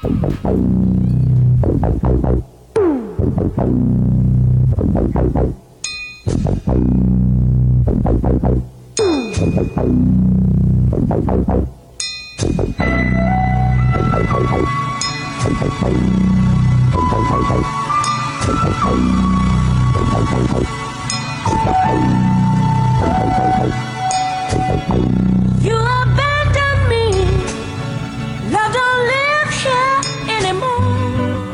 You abandoned me. Love don't live here anymore.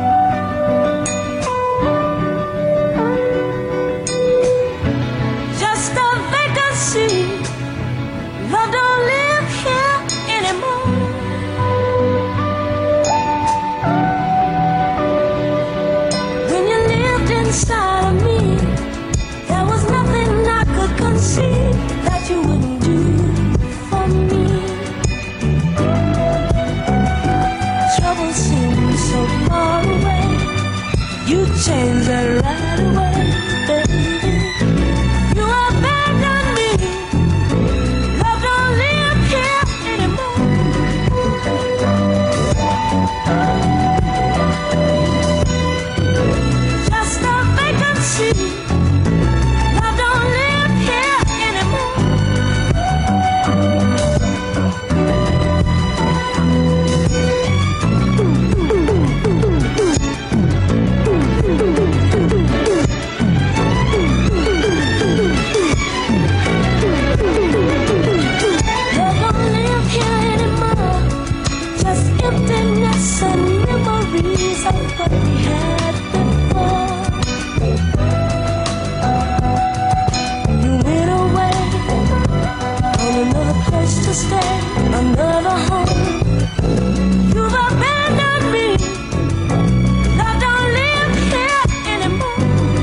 Just a vacancy. Love don't live here anymore. When you lived inside of me, there was nothing I could conceive that you wouldn't do for me. Trouble seems so far away. You changed that right away, baby. You abandoned me. Love don't live here anymore. Just a vacancy. Love don't live here anymore. Love don't live here anymore. Just emptiness and memories of what we had before. You went away on another place to stay, another home. You've abandoned me. Love don't live here anymore.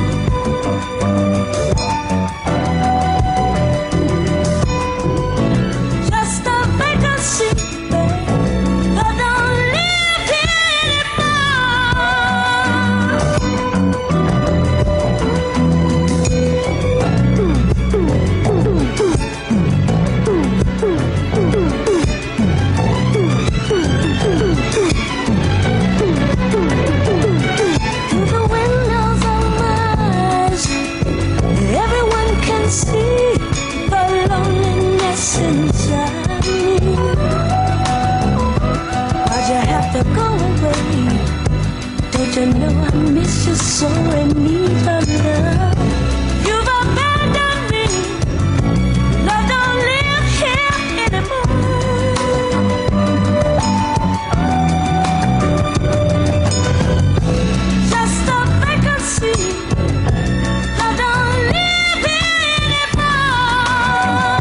Just a vacancy, babe. Love don't live here through the windows of my eyes. Everyone can see the loneliness inside me. Why'd you have to go away? Don't you know I miss you so and need your love? You've abandoned me. Love don't live here anymore. Just a vacancy. Love don't live here anymore.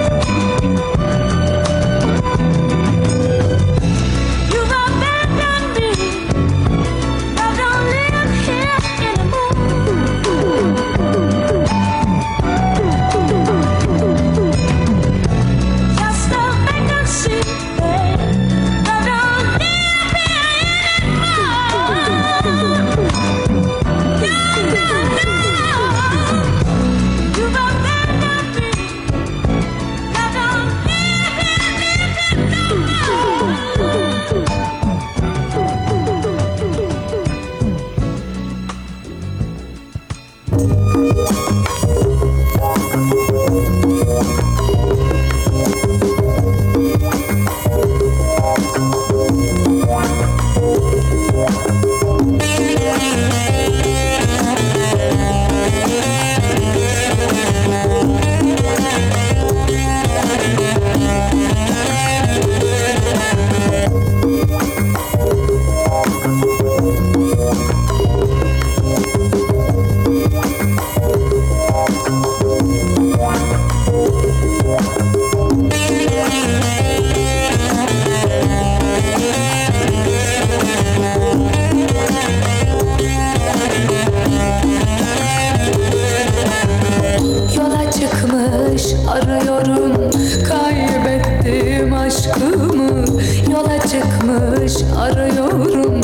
You've abandoned me. Love don't live here çıkmış arıyorum,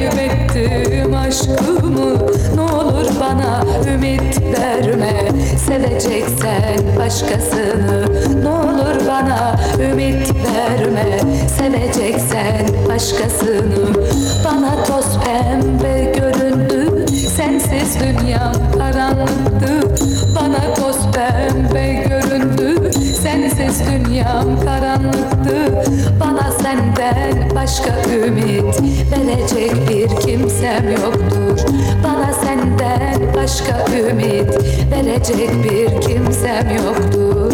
kaybettim aşkımı. Ne olur bana ümit verme, seveceksen başkasını. Ne olur bana ümit verme, seveceksen başkasını. Bana toz pembe göründü, sensiz dünyam karanlıktı. Bana toz pembe göründü, sensiz dünyam karanlıktı. Bana senden başka ümit verecek bir kimsem yoktur. Bana senden başka ümit verecek bir kimsem yoktur.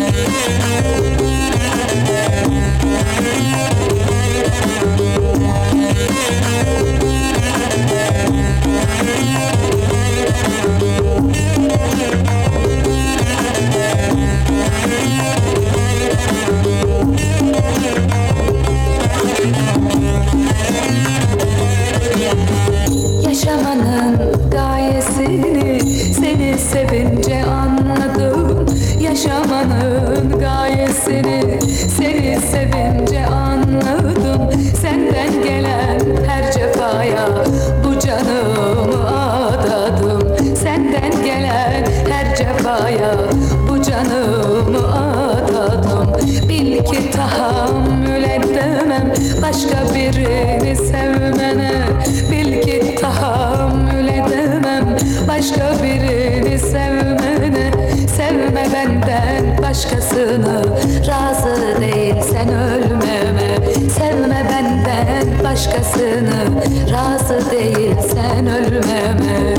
Yaşamanın gayesini seni sevince anladım. Yaşamanın gayesini seni sevince anladım. Senden gelen her cefaya bu canımı adadım. Senden gelen her cefaya bu canımı adadım. Bil ki tahammül edemem başka birini sevmene. Bil ki tahammül edemem başka birini sevmene. Sevme benden başkasını, razı değilsen ölmeme. Sevme benden başkasını, razı değilsen ölmeme.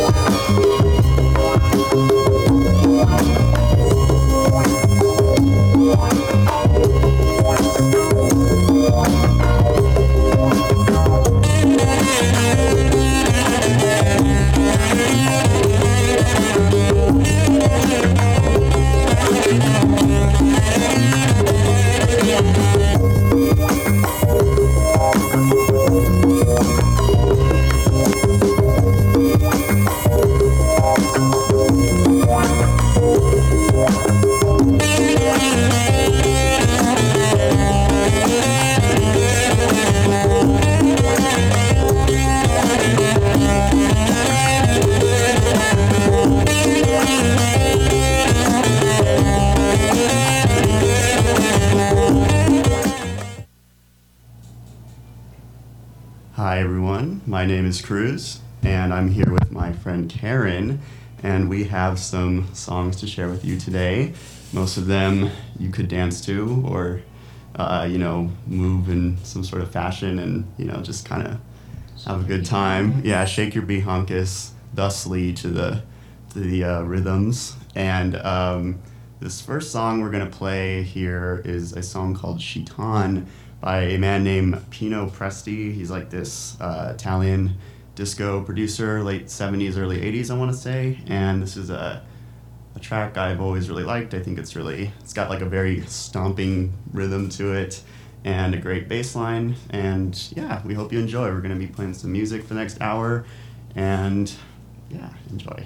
Hi everyone, my name is Cruz, and I'm here with my friend Karen, and we have some songs to share with you today. Most of them you could dance to, or move in some sort of fashion, and just kind of have a good time. Yeah, shake your behunkus thusly to the rhythms. And this first song we're gonna play here is a song called Shitan by a man named Pino Presti. He's like this Italian disco producer, late 70s, early 80s, I want to say. And this is a track I've always really liked. I think it's got like a very stomping rhythm to it and a great bass line. And yeah, we hope you enjoy. We're going to be playing some music for the next hour. And yeah, enjoy.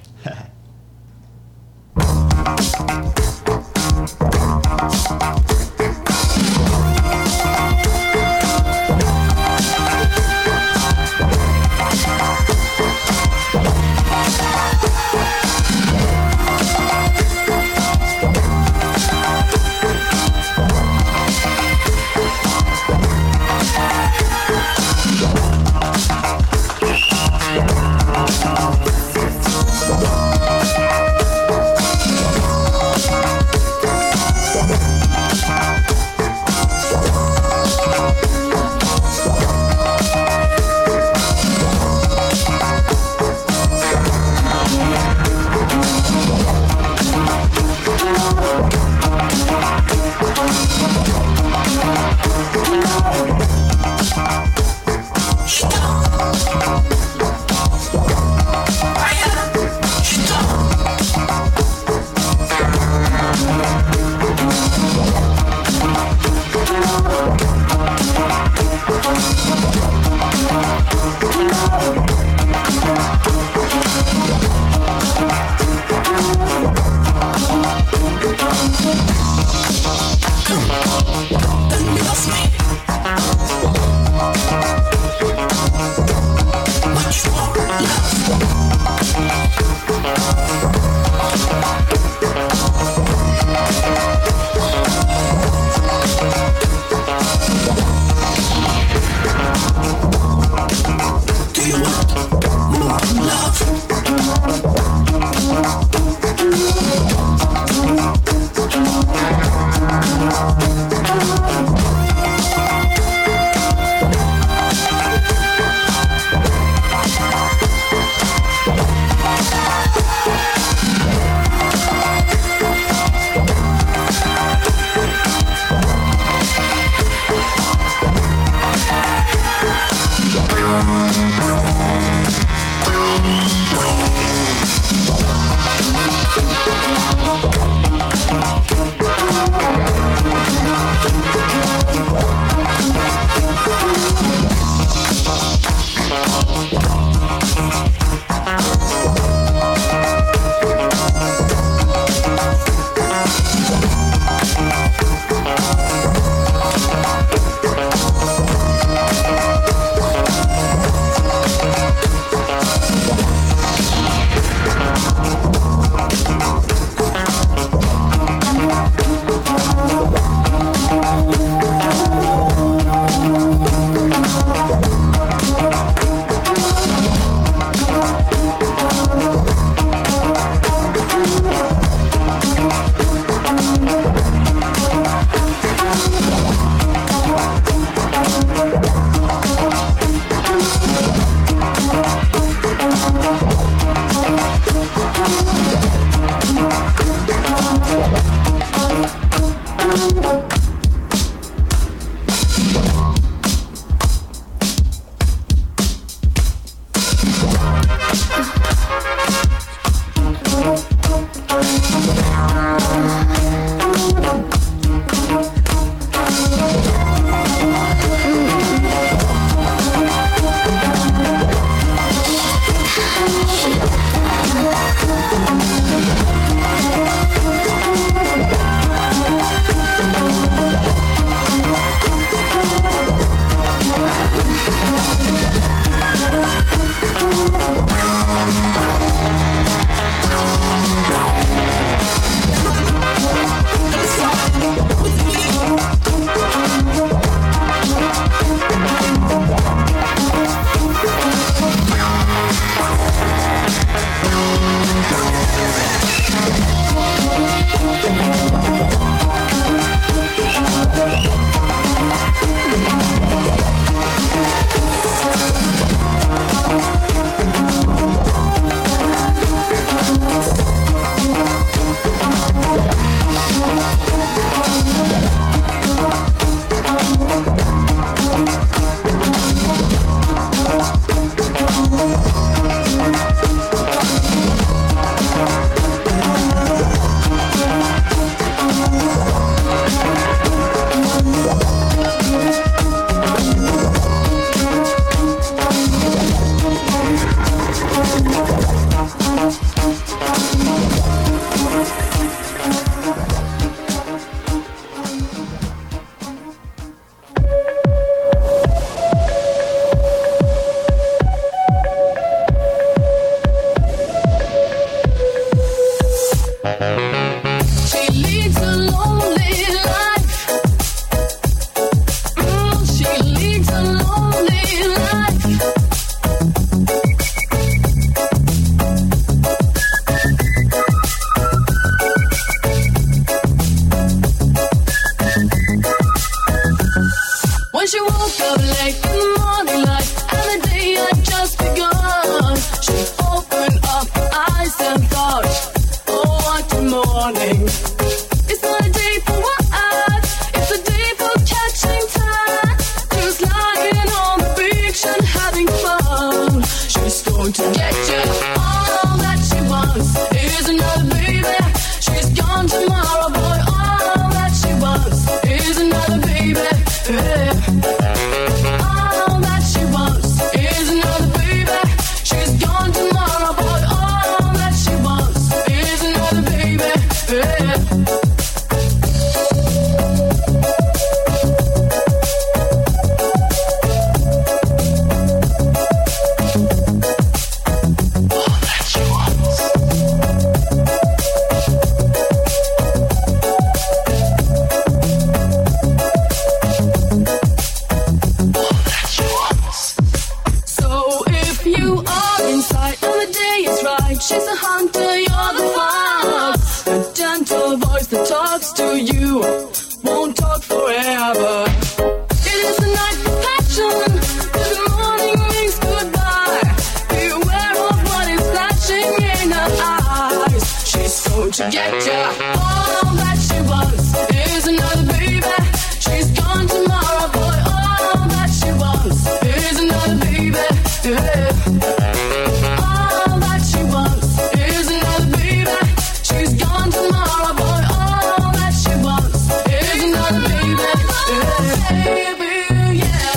She's a hunter, you're the fox. A gentle voice that talks to you won't talk forever. It is the night for passion. The morning means goodbye. Beware of what is flashing in her eyes. She's going to get ya. All that she wants is another baby. She's gone tomorrow, boy. All that she wants is another baby. Yeah. All that she wants is another baby. She's gone tomorrow, boy. All that she wants is another baby. Yeah. Baby, yeah.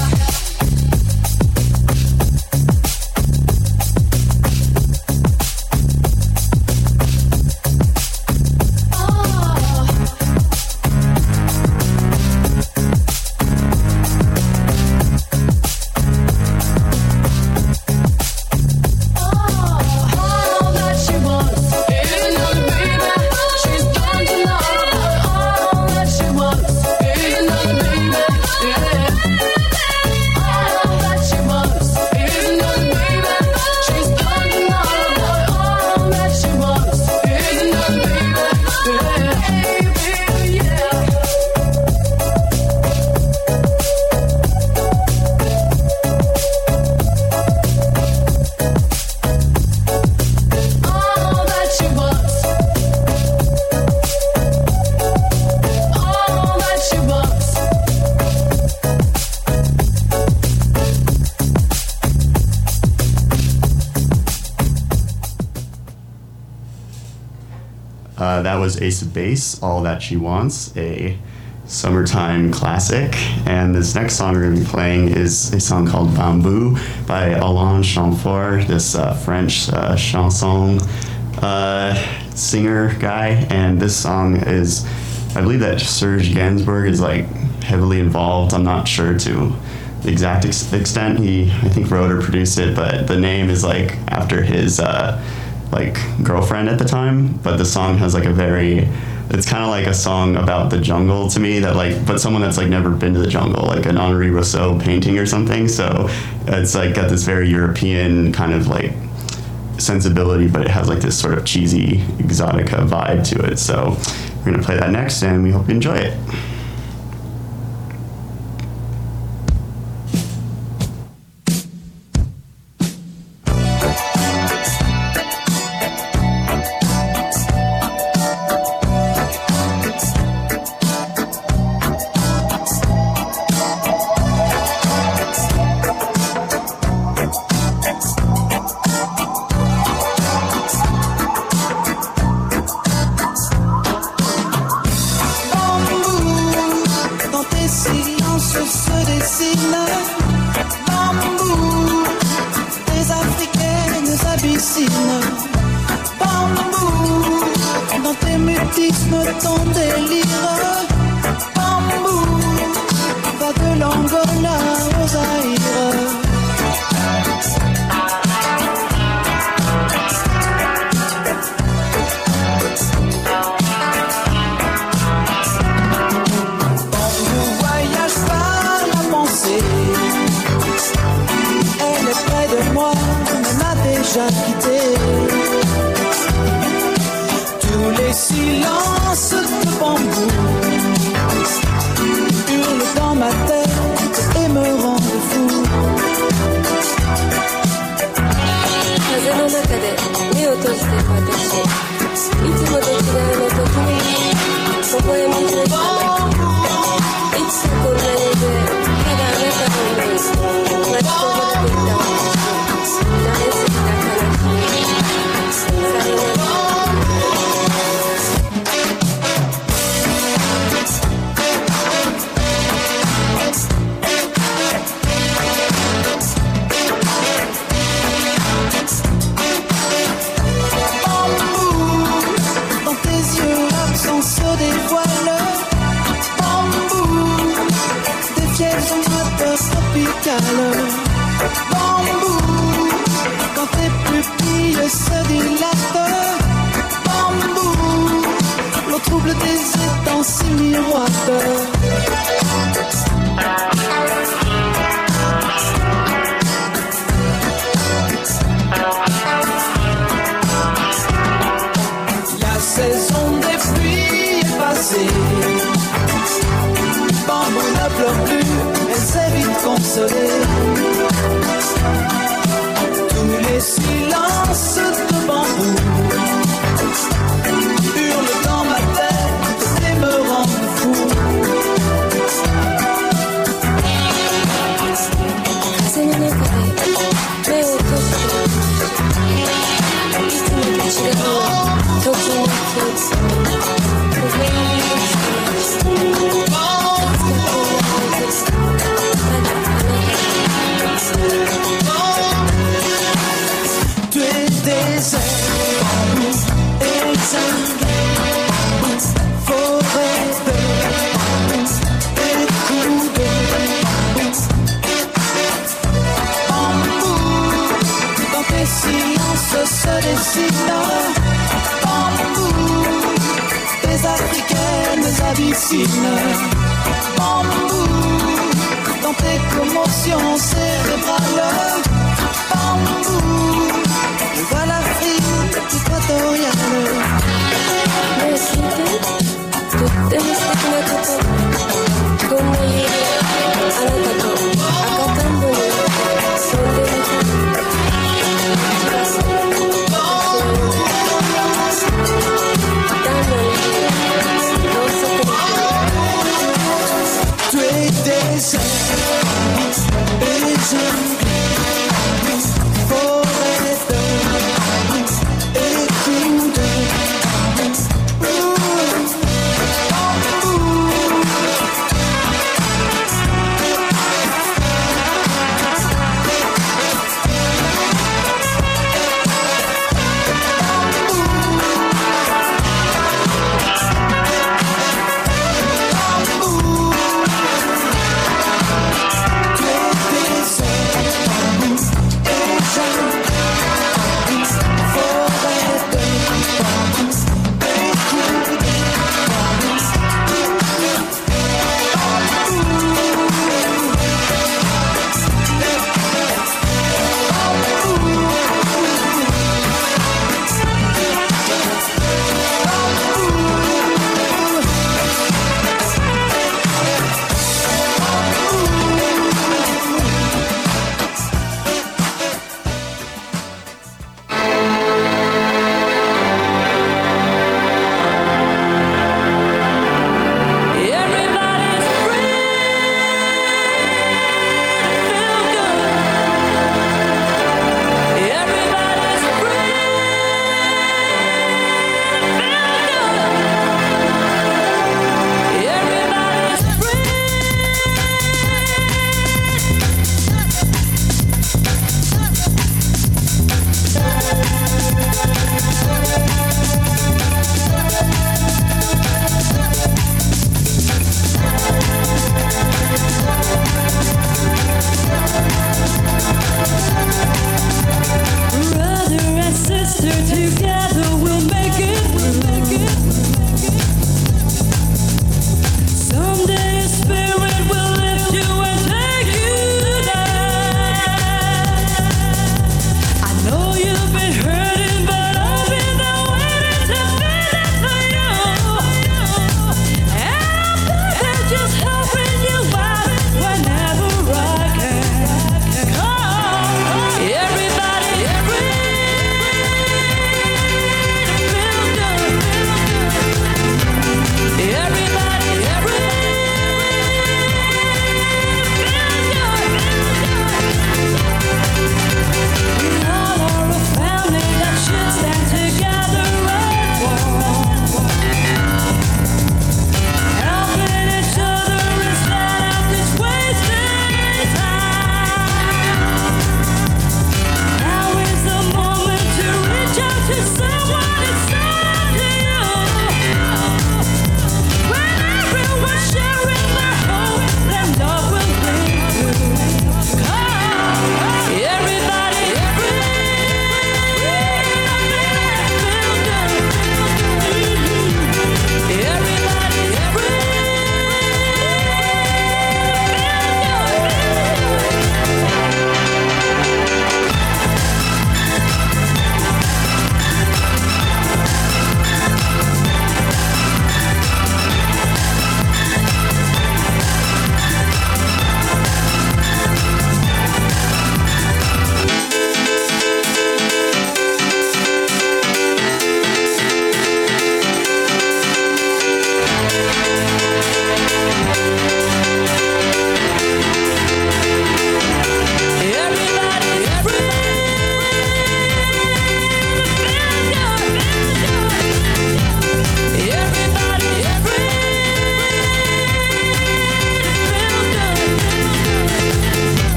That was Ace of Base, All That She Wants, a summertime classic. And this next song we're going to be playing is a song called Bamboo by Alain Chamfort, this French chanson singer guy. And this song is, I believe that Serge Gainsbourg is like heavily involved. I'm not sure to the exact extent. He, I think, wrote or produced it, but the name is like after his like girlfriend at the time. But the song has like a very, it's kind of like a song about the jungle to me, that like, but someone that's like never been to the jungle, like an Henri Rousseau painting or something. So it's like got this very European kind of like sensibility, but it has like this sort of cheesy exotica vibe to it. So we're gonna play that next, and we hope you enjoy it. silence se dessine. Bambou, des africaines abyssines. Bambou, dans tes commotions cérébrales. Bambou, je vois l'Afrique équatoriale. Tu es désert et je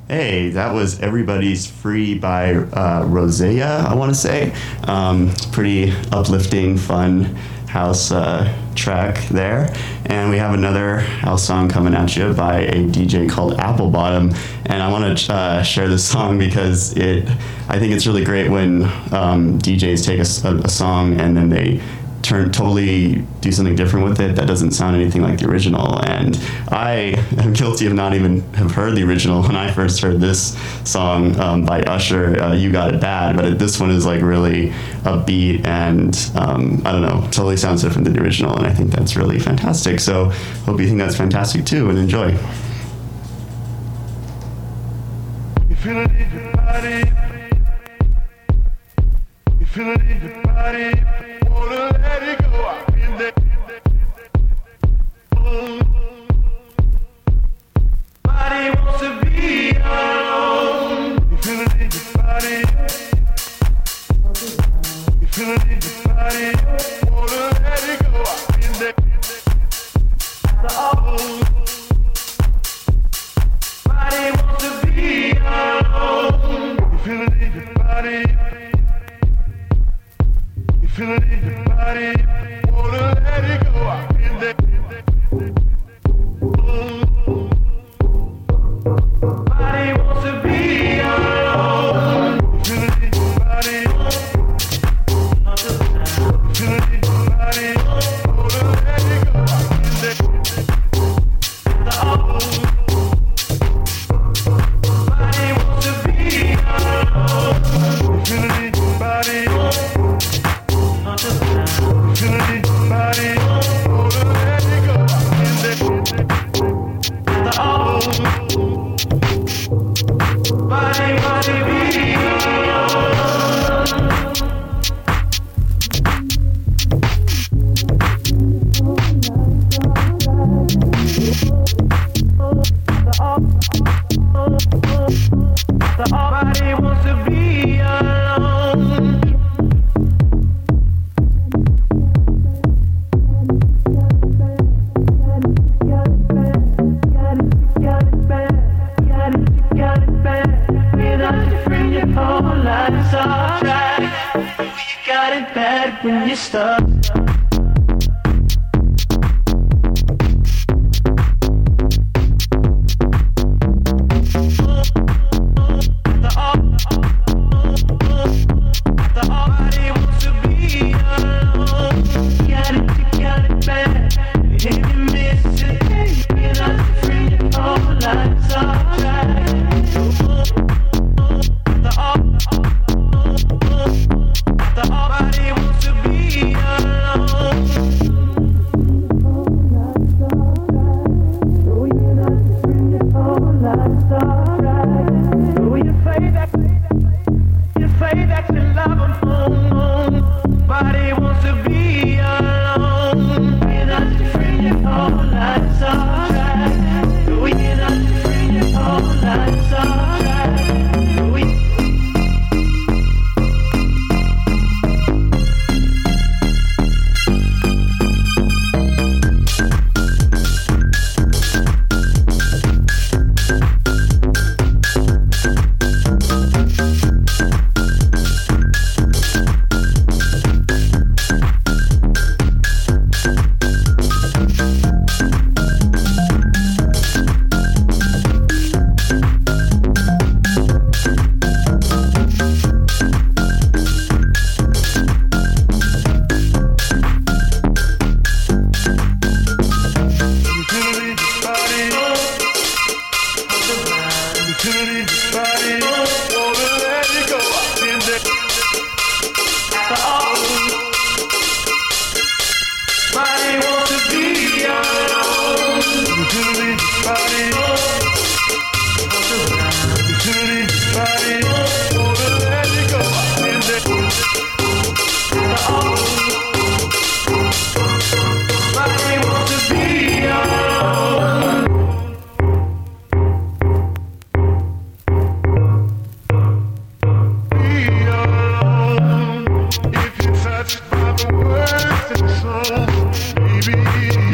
Hey, that was Everybody's Free by Rosea, I want to say. Pretty uplifting, fun house track there. And we have another house song coming at you by a DJ called Applebottom. And I want to share this song because I think it's really great when DJs take a song and then they totally do something different with it that doesn't sound anything like the original. And I am guilty of not even have heard the original when I first heard this song by Usher, You Got It Bad, but this one is like really upbeat and I don't know, totally sounds different than the original, and I think that's really fantastic. So hope you think that's fantastic too, and enjoy. You feel it in your body. You feel it in your body. Wanna let it go. I feel that. Body wants to be alone. You feel it in your body. You feel it in your body. Wanna let it go. I feel that. Body wants to be alone. You feel it in your body. You feel it in your body. Wanna let it go. I feel that. Body wants to be alone. You feel it in your body. You feel it in your body. Wanna let it go. I feel that. Body wants to be alone. You feel it in your body. You feel it in your body. Wanna let it go. I feel that. Body wants to be alone. Body wants to be alone. When you stop.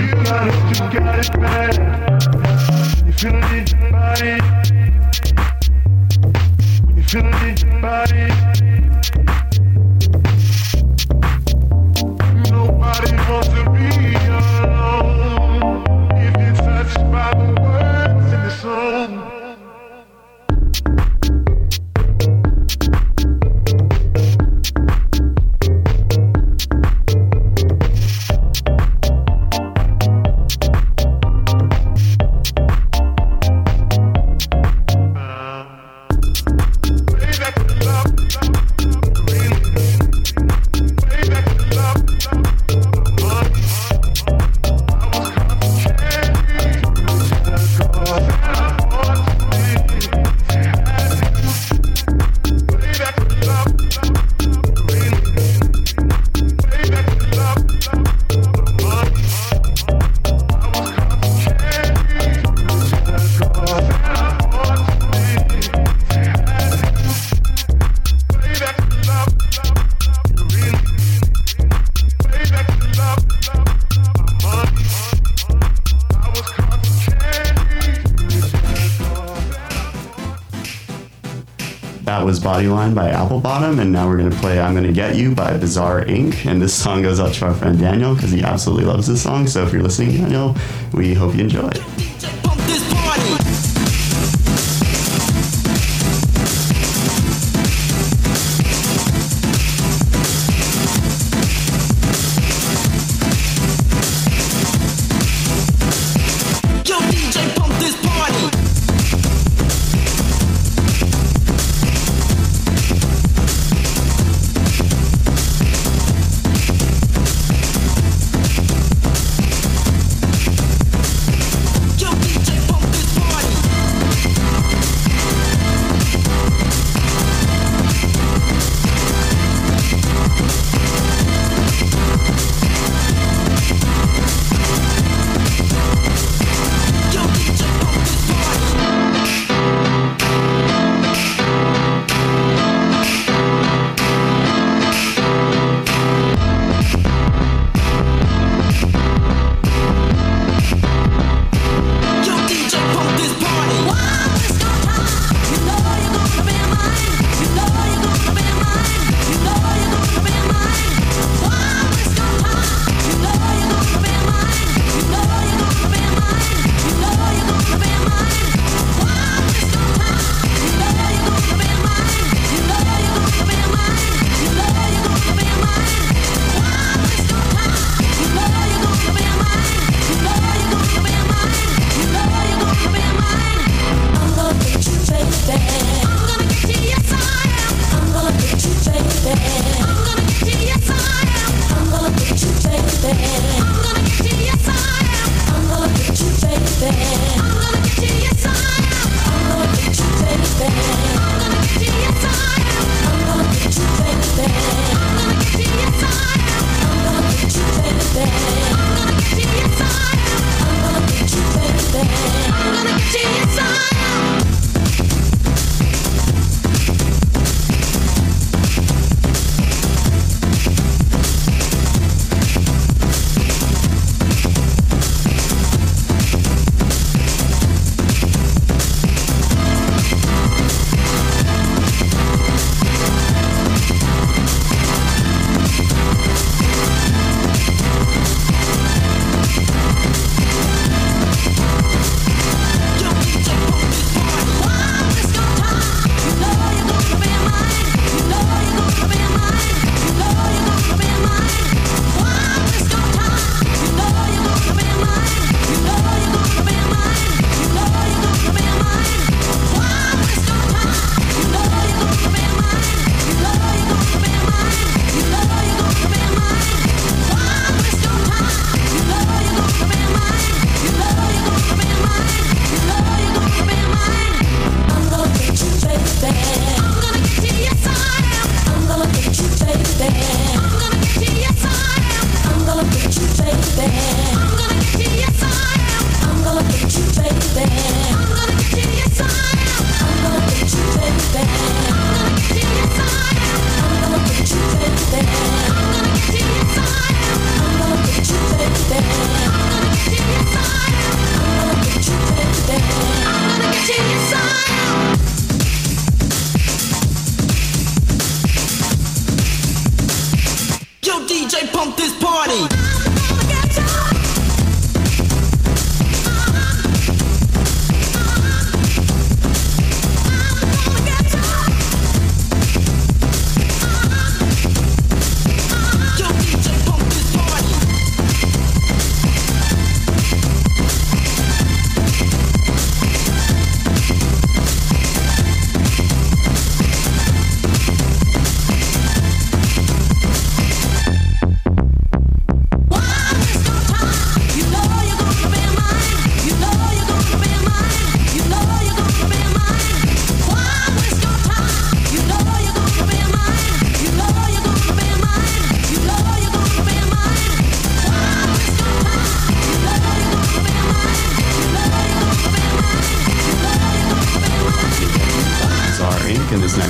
You got it bad. You feel it in your body. Feel it in your body. Nobody wants to be alone if you're touched by the words in the song. That was Bodyline by Apple Bottom, and now we're going to play I'm Gonna Get You by Bizarre Inc. And this song goes out to our friend Daniel because he absolutely loves this song. So if you're listening, Daniel, we hope you enjoy.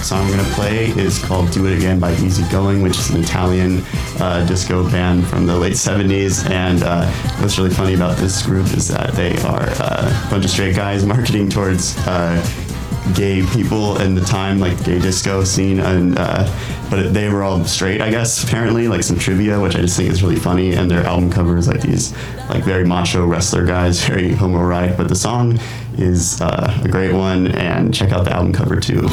song I'm going to play is called Do It Again by Easy Going, which is an Italian disco band from the late 70s. And what's really funny about this group is that they are a bunch of straight guys marketing towards gay people in the time, like gay disco scene, and but they were all straight, I guess, apparently, like some trivia, which I just think is really funny. And their album cover is like these like very macho wrestler guys, very homoerotic, but the song is a great one, and check out the album cover too.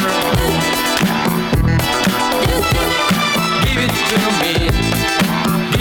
Give it to me.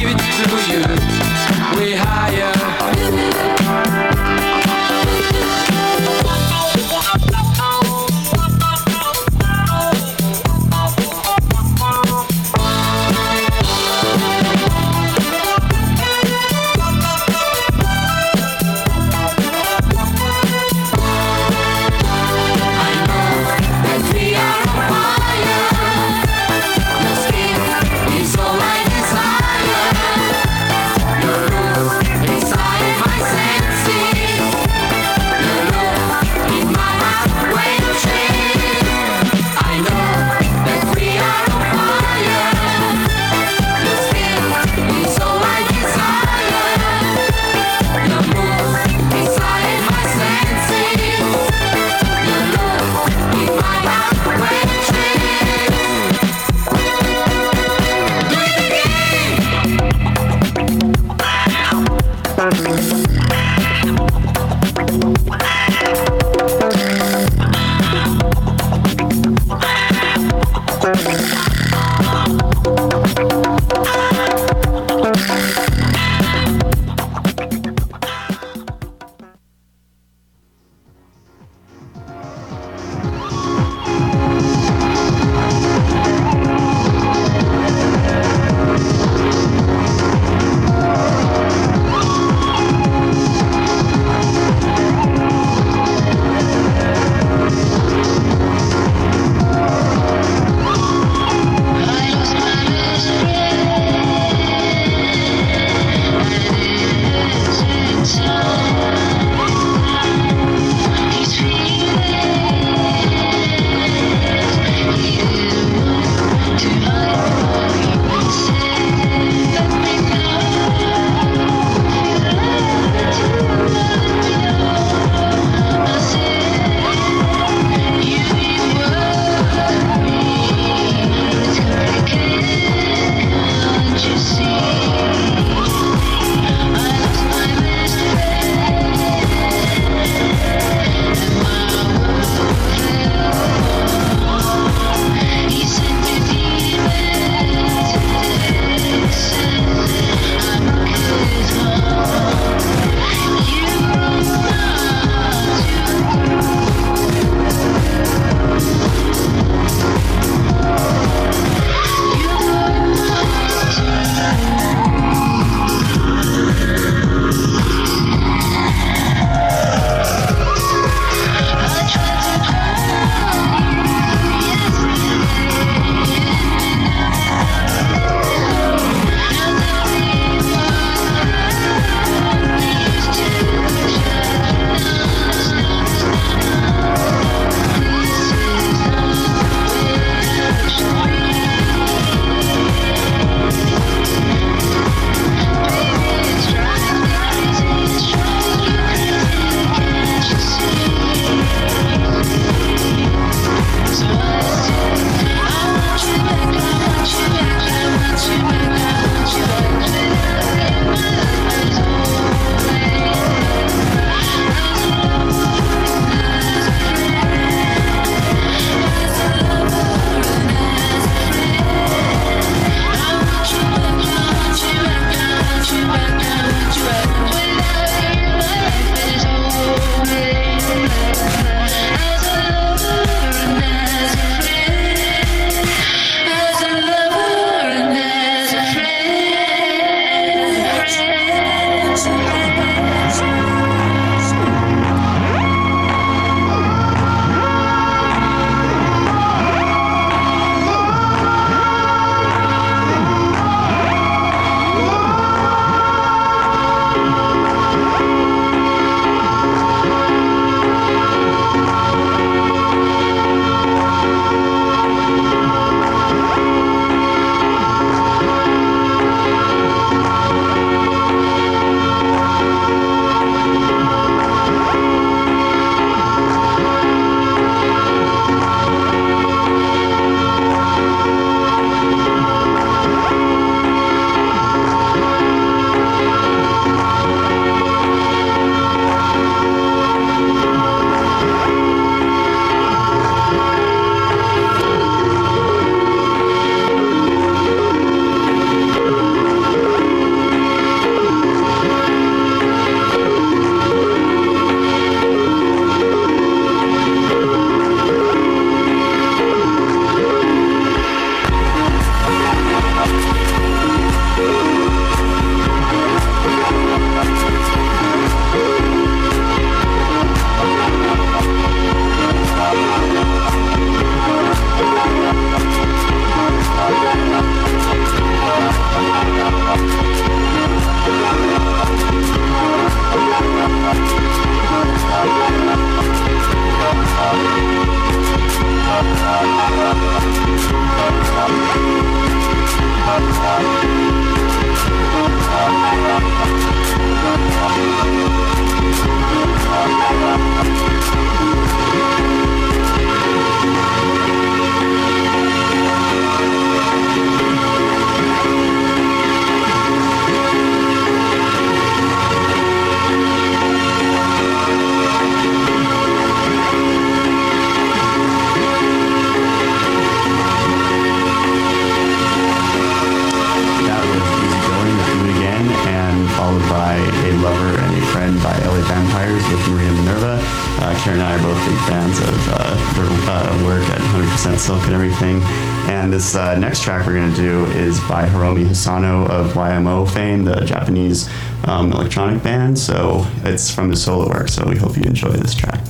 Vampires with Maria Minerva. Karen and I are both big fans of their work at 100% Silk and everything. And this next track we're going to do is by Hiromi Hisano of YMO fame, the Japanese electronic band. So it's from his solo work, so we hope you enjoy this track.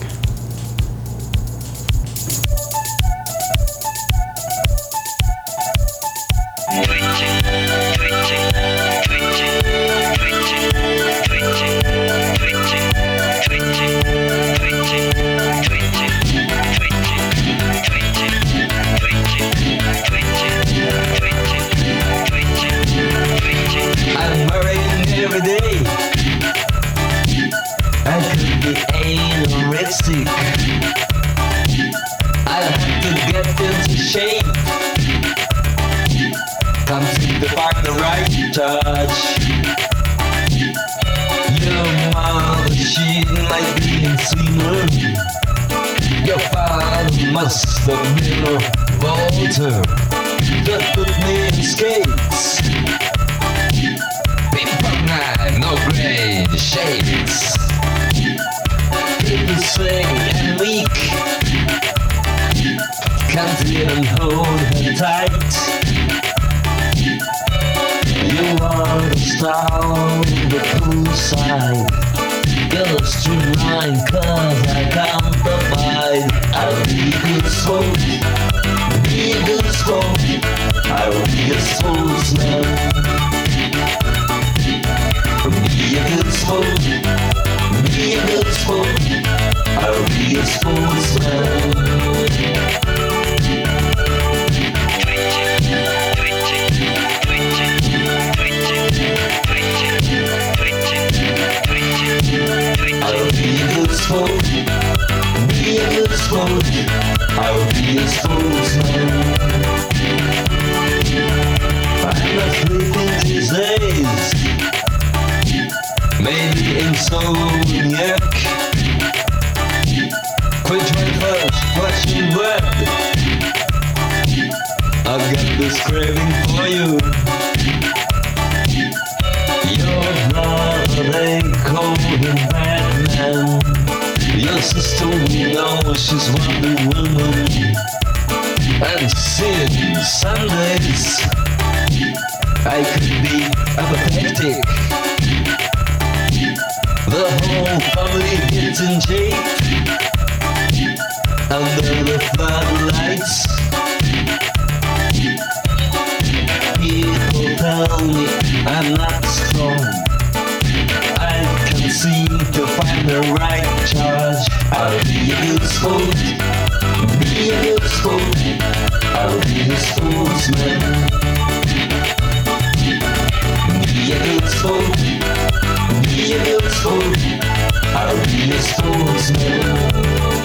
Just put me in skates. People night, no gray shades. People swing and weak. Can't even hold her tight. You want to start the poolside. Go streamline, cause I can't abide. I'll be a good sport. Be a good sport, I will be a sportsman. Be a good sport, be a good sport, I will be a sportsman. I'll be a good sport, be a good sport, I will be a sportsman. I'm not sleeping these days. Maybe insomniac. Quit my first flashing web. I've got this craving for you. Your brother they call him Batman. Your sister, we know she's Wonder Woman. And seeing Sundays, I could be apathetic. The whole family gets in shape under the floodlights. People tell me I'm not strong. I can't seem to find the right charge. I'll be a good sport, be a good sport, I'll be a sportsman. Be a good sport, be a good sport, I'll be a sportsman.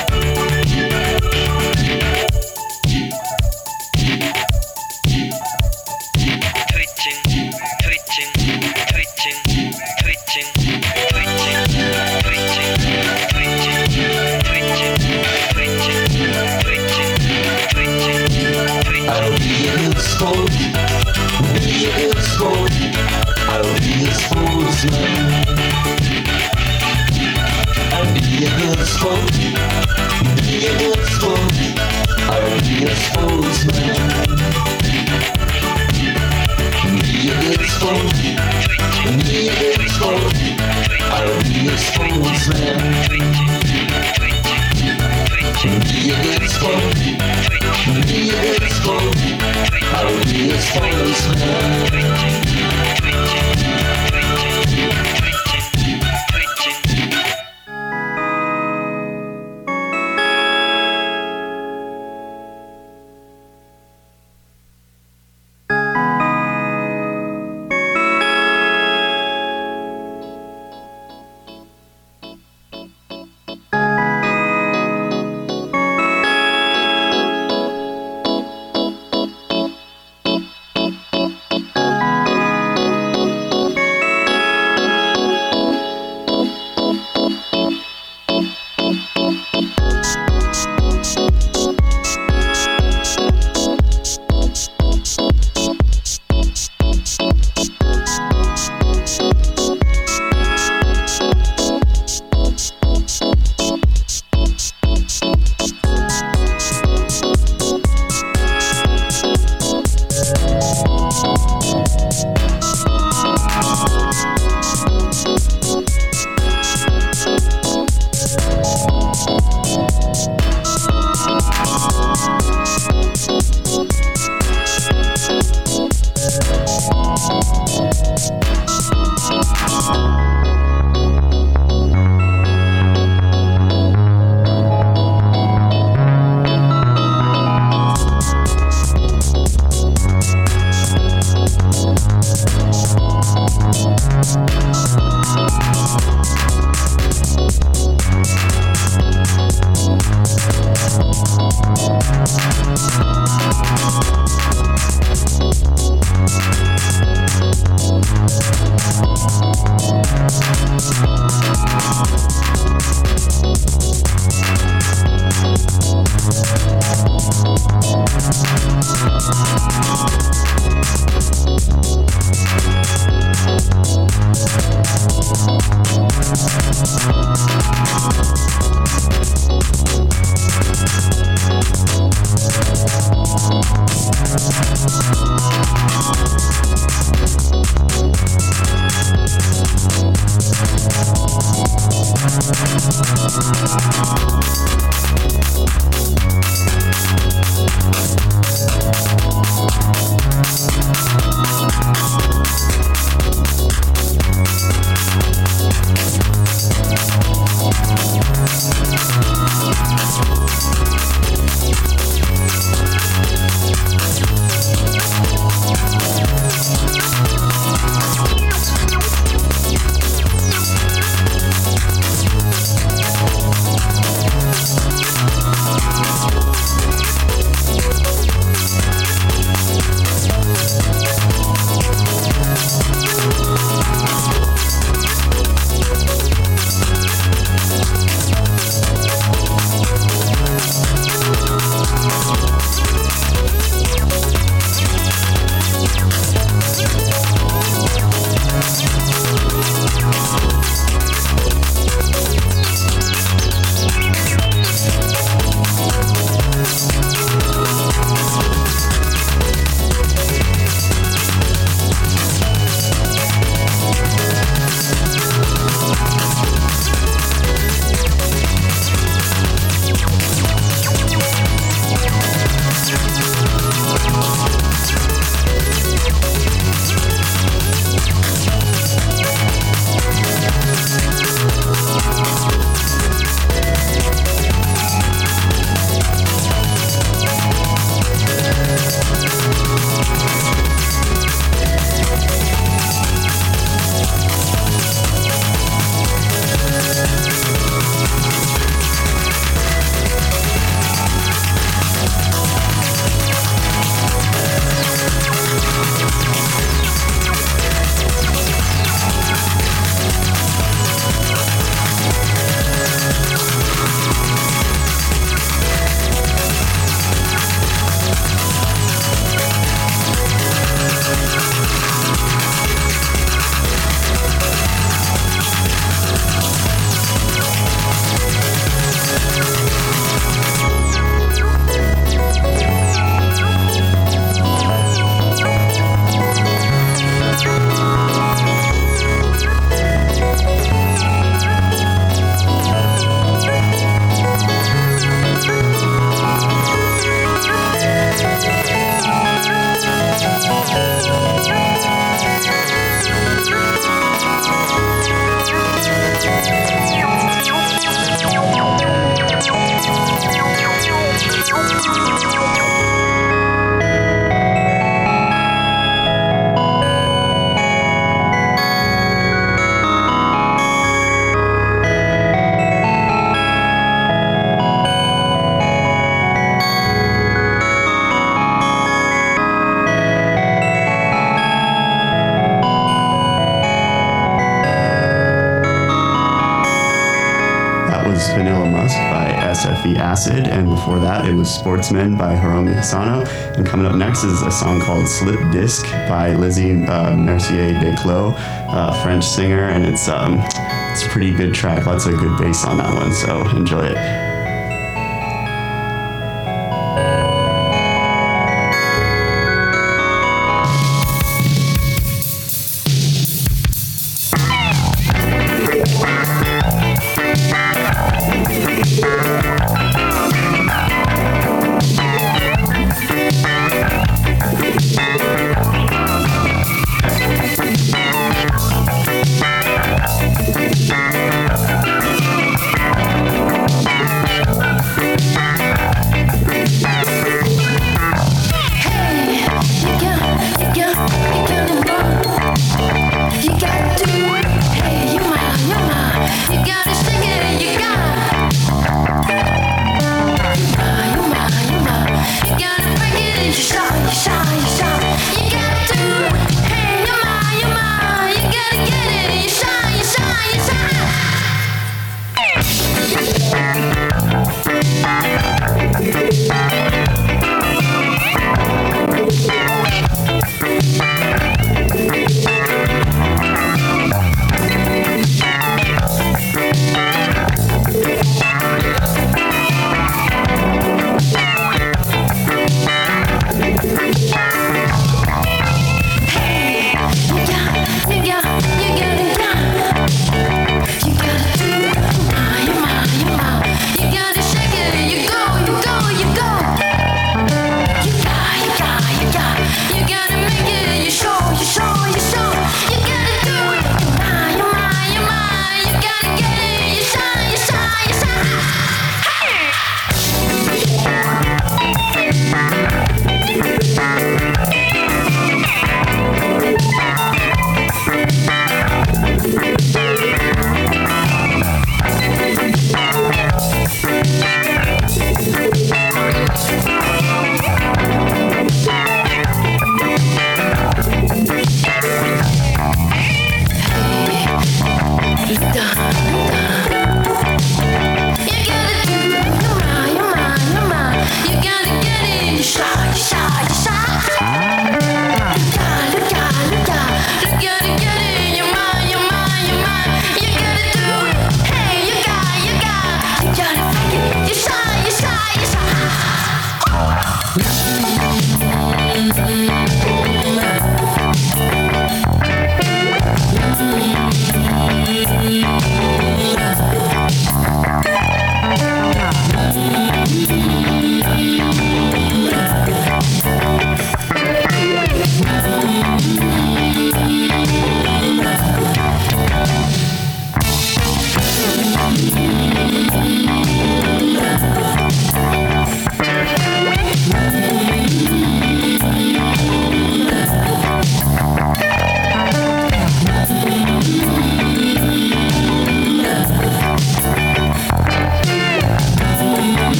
I'll be a good sport, be a good sport, I'll be a sportsman. I'll be a good sport, be a good sport, I'll be a sportsman. Be a good sport, be a good sport, I'll be a sportsman. Be a good sport, be a good sport, I'll be a sportsman. Vanilla Musk by SFE Acid, and before that it was Sportsman by Hiromi Hisano. And coming up next is a song called Slip Disc by Lizzie Mercier Desclos, French singer, and it's a pretty good track, lots of good bass on that one, so enjoy it.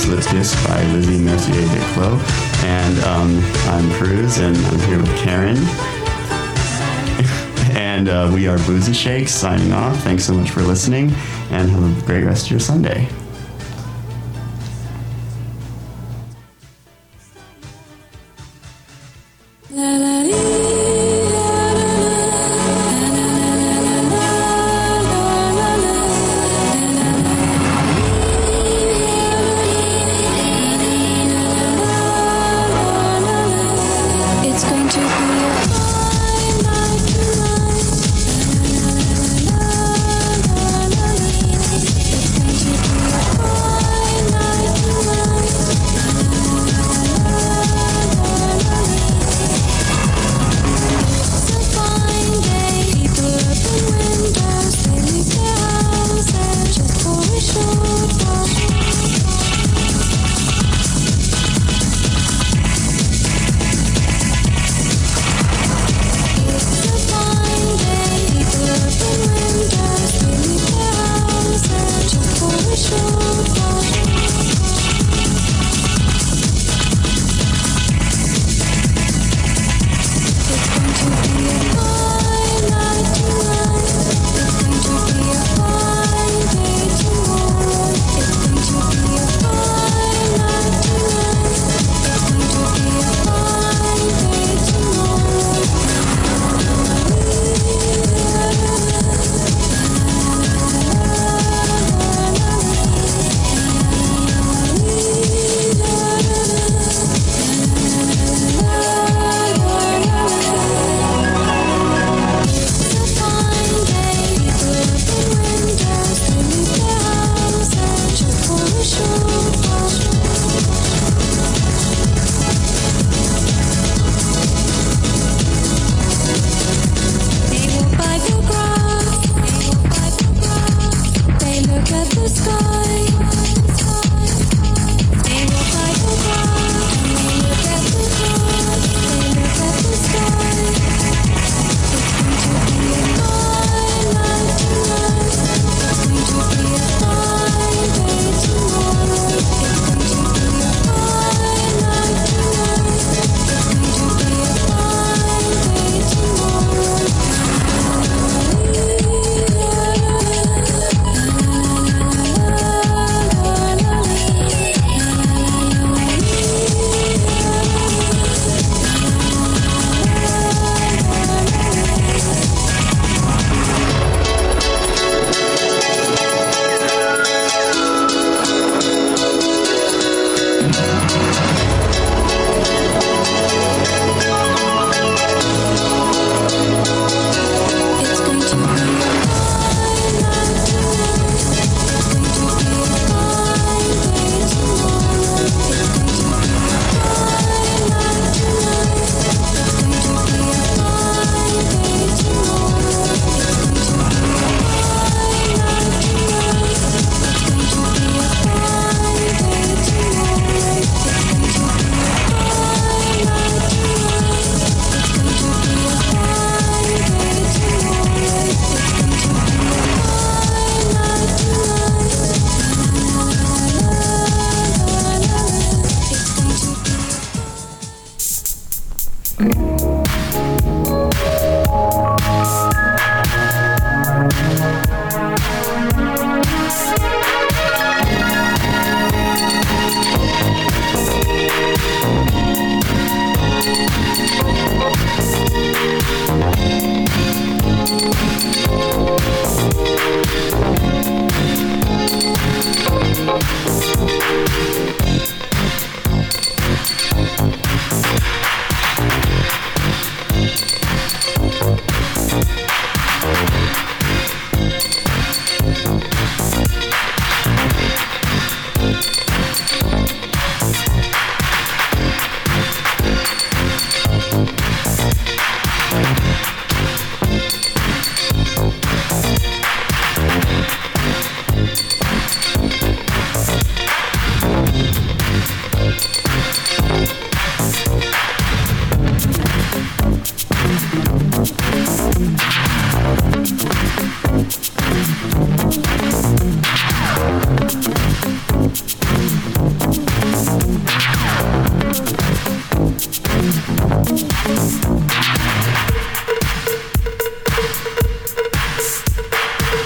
Kiss the Kiss by Lizzie Messier Desclos. And I'm Cruz, and I'm here with Karen. And we are Boozy Shakes signing off. Thanks so much for listening, and have a great rest of your Sunday.